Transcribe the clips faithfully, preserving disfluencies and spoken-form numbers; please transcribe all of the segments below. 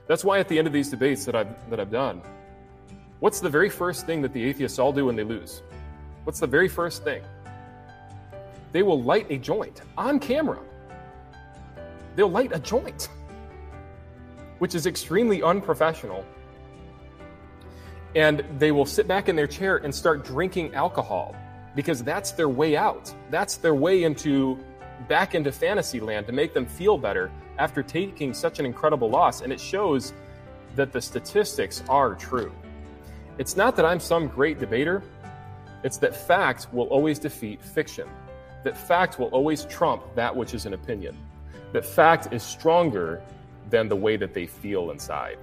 That's why at the end of these debates that I've, that I've done, what's the very first thing that the atheists all do when they lose? What's the very first thing? They will light a joint on camera. They'll light a joint, which is extremely unprofessional. And they will sit back in their chair and start drinking alcohol because that's their way out. That's their way into back into fantasy land to make them feel better after taking such an incredible loss. And it shows that the statistics are true. It's not that I'm some great debater. It's that fact will always defeat fiction. That fact will always trump that which is an opinion. That fact is stronger than the way that they feel inside.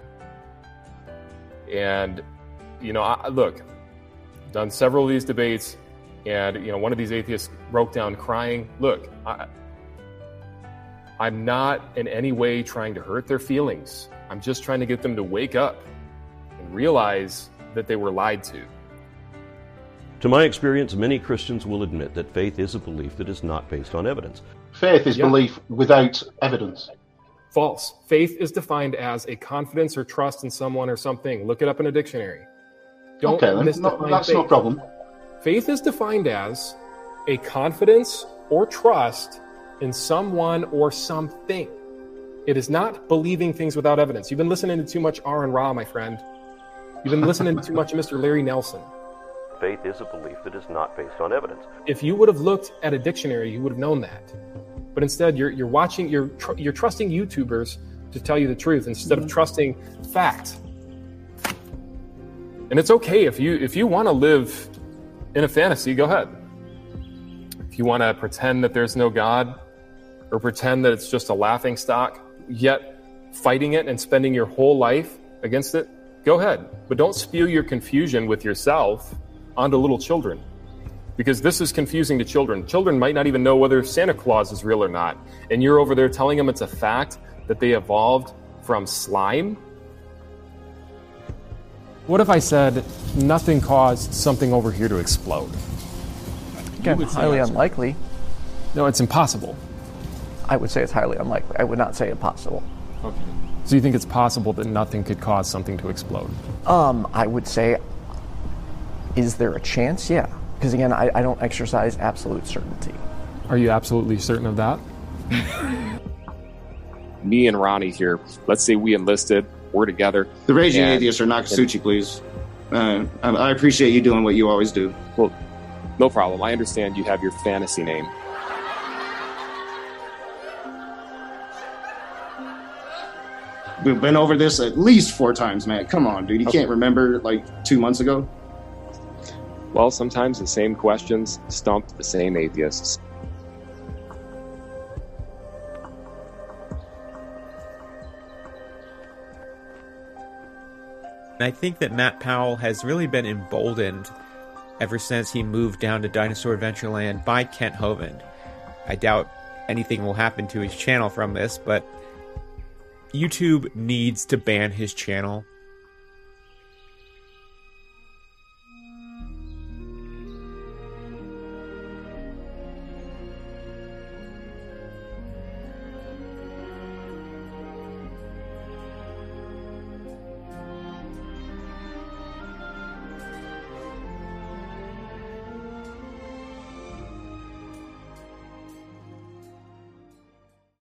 And, you know, I, look, I've done several of these debates, and, you know, one of these atheists broke down crying. Look, I, I'm not in any way trying to hurt their feelings. I'm just trying to get them to wake up and realize that they were lied to. To my experience, many Christians will admit that faith is a belief that is not based on evidence. Faith is Yeah. belief without evidence. False. Faith is defined as a confidence or trust in someone or something. Look it up in a dictionary. Don't Okay, then. No, misdefine that's faith. no problem. Faith is defined as a confidence or trust in someone or something. It is not believing things without evidence. You've been listening to too much R and Ra, my friend. You've been listening to too much of Mister Larry Nelson. Faith is a belief that is not based on evidence. If you would have looked at a dictionary, you would have known that. But instead, you're you're watching, you're tr- you're trusting YouTubers to tell you the truth instead of trusting fact. And it's okay if you if you want to live in a fantasy, go ahead. If you want to pretend that there's no God, or pretend that it's just a laughing stock, yet fighting it and spending your whole life against it, go ahead. But don't spew your confusion with yourself onto little children, because this is confusing to children. Children might not even know whether Santa Claus is real or not, and you're over there telling them it's a fact that they evolved from slime. What if I said nothing caused something over here to explode? Again, highly unlikely. No, it's impossible. I would say it's highly unlikely. I would not say impossible. Okay. So you think it's possible that nothing could cause something to explode? Um, I would say, is there a chance? Yeah. Because again, I, I don't exercise absolute certainty. Are you absolutely certain of that? Me and Ronnie here, let's say we enlisted, we're together. The raging and, atheists are Nakatsuchi, please. Uh, I, I appreciate you doing what you always do. Well, no problem. I understand you have your fantasy name. We've been over this at least four times, man. Come on, dude. You Okay. can't remember like two months ago? Well, sometimes the same questions stump the same atheists. I think that Matt Powell has really been emboldened ever since he moved down to Dinosaur Adventureland by Kent Hovind. I doubt anything will happen to his channel from this, but YouTube needs to ban his channel